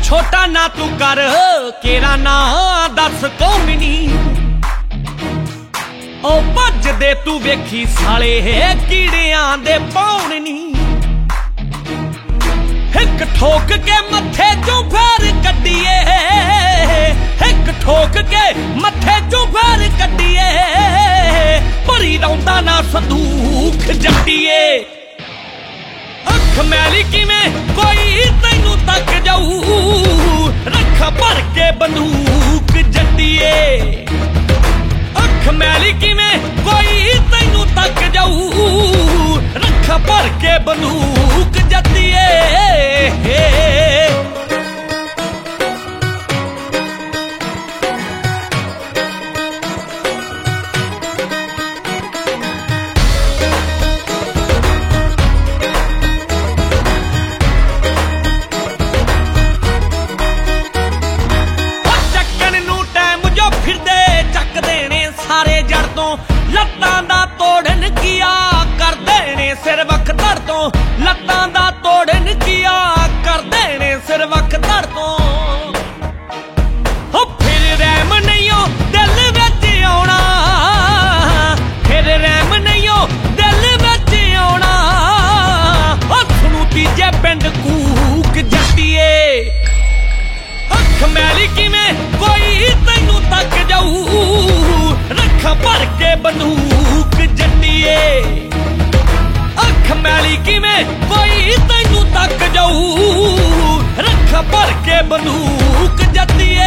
छोटा ना तू कर केरा ना दस कौमनी ओ भज दे तू वेखी साले कीड़ियां दे पौड़नी हिक ठोक के मथे चों फेर कड्डिए हिक ठोक के मथे चों फेर कड्डिए भरी रौंदा ना संदूख जट्टिए अख मैली किवें कोई तैनू तक जाऊ रख भर के बंदूक जट्टिए अख मैली किवें कोई तैनू तक जाऊ रख भर के बंदूक जट्टिए लत्तां दा तोड़न किया कर देने सिर वख धड़ तो लत्तां दा तोड़न किया कर देने सिर वख धड़ तो हो फिर रैम नहीं हो दिल विच आउणा फिर रैम नहीं हो दिल विच आउणा हो सुणू तीजे पिंड कूक जट्टिए अख मैली किवें कोई तैनू तक जाऊ रख भर के बंदूक जट्टिए अख मैली किवें कोई तैनू तक जाऊ रख भर के बंदूक जट्टिए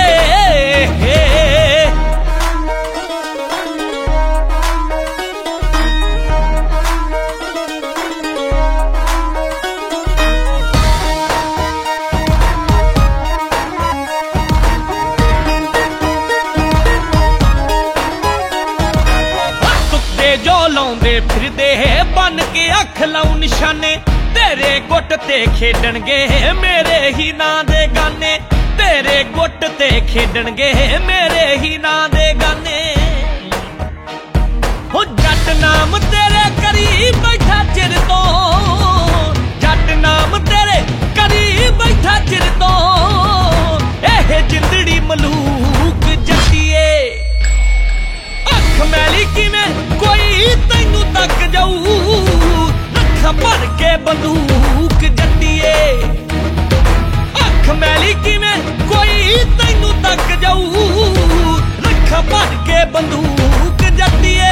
जो लाउंदे फिरदे बन के अख लाऊ निशाने तेरे गुट ते खेडणगे मेरे ही नां दे गाने तेरे गुट ते खेडणगे मेरे ही नां दे गाने हो जट नाम तेरे करी बैठा चिर तो जट नाम तेरे करी बैठा चिर तो एह जिंदड़ी मलूक जट्टिए अख मैली किवें कोई तैनू तक जाऊ रख भर के बंदूक जट्टिए अख मैली किवें कोई तैनू तक जाऊ रख भर के बंदूक जट्टिए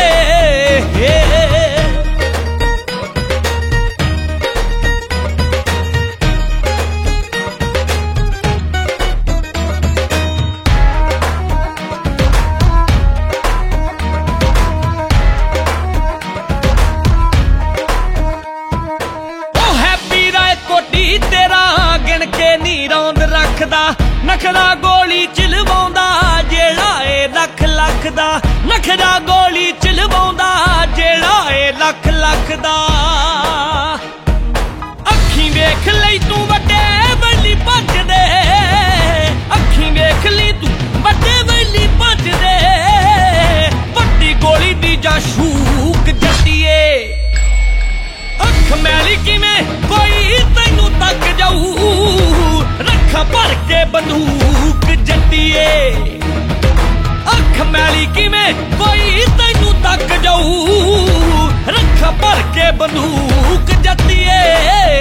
तेरा गिण के नी रौंद रखदा नखरा गोली चलवाउंदा जेड़ा ए लख लख दा नखरा गोली चलवाउंदा जेड़ा ए लख लख दा अखी वेख लई तू वड्डे वैली भज दे अखी वेख लई तू वड्डे वैली भज दे वड्डी गोली दी जा शूक जट्टिए अख मैली किवें कोई तैनू तक जाऊ रख भर के बंदूक जट्टिए अख मैली किवें कोई तैनू तक जाऊ रख भर के बंदूक जट्टिए